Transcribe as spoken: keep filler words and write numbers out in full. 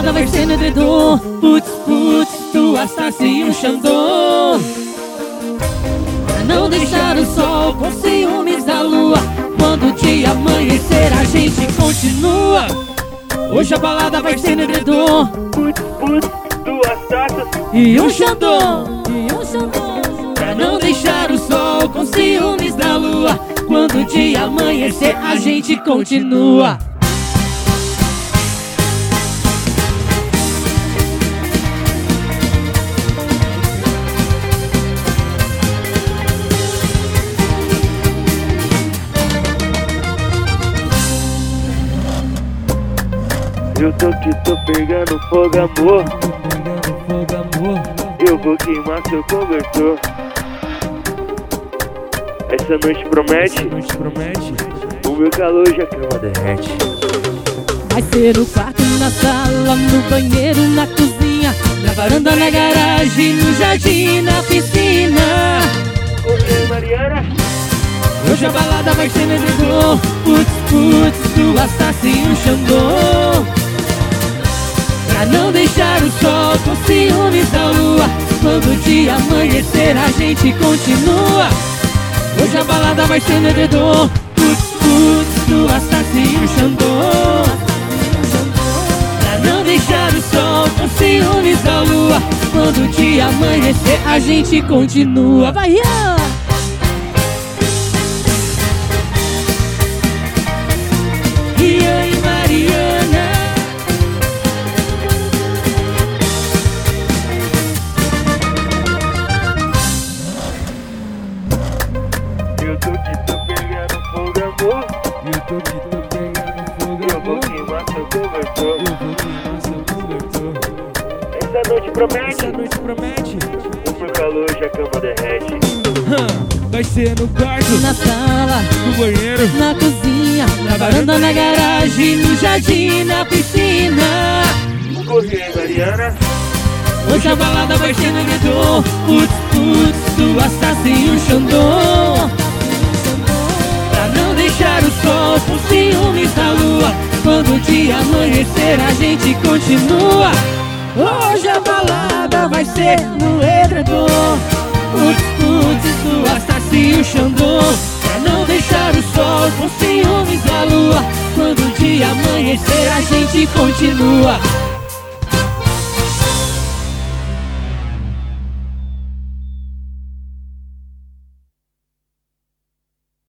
balada vai ser no edredom. Putz, putz, duas taças e um xandô. Pra não deixar o sol com ciúmes da lua. Quando o dia amanhecer a gente continua. Hoje a balada vai ser no edredom. Putz, putz, duas taças e um xandô, e um xandô. Pra não deixar o sol com ciúmes da lua. Quando o dia amanhecer a gente continua. Eu tô que tô pegando fogo, amor. Eu vou queimar seu cobertor. Essa noite promete, o meu calor já cama derrete. Vai ser no quarto, na sala, no banheiro, na cozinha, na varanda, na garagem, no jardim, na piscina. Oi, Mariana. Hoje a balada vai ser no edredom. Putz, putz, duas taças e um xandô. Pra não deixar o sol com ciúmes da lua. Quando o dia amanhecer a gente continua. Hoje a balada vai ser no edredom. Putz, putz, duas taças e um xandô. Pra não deixar o sol com ciúmes da lua. Quando o dia amanhecer a gente continua. Vai, yeah! E aí, Mariana? Eu tô que tô pegando fogo, amor. Eu tô que tô pegando fogo, Eu vou amor. queimar seu cobertor. Eu vou queimar seu cobertor. Essa noite promete, Essa noite promete, o meu calor já cama derrete. hum, vai ser no quarto, Na sala, no banheiro, na cozinha, na varanda, na garagem, no jardim, na piscina. Corre aí, Mariana. Hoje a balada vai ser no edredom. Putz, putz, duas taças e um xandô. Pra não deixar o sol com ciúmes da lua. Quando o dia amanhecer a gente continua. Hoje a balada vai ser no edredom. Putz, putz, duas taças e um xandô. Pra não deixar o sol com ciúmes da lua. Quando o dia amanhecer a gente continua.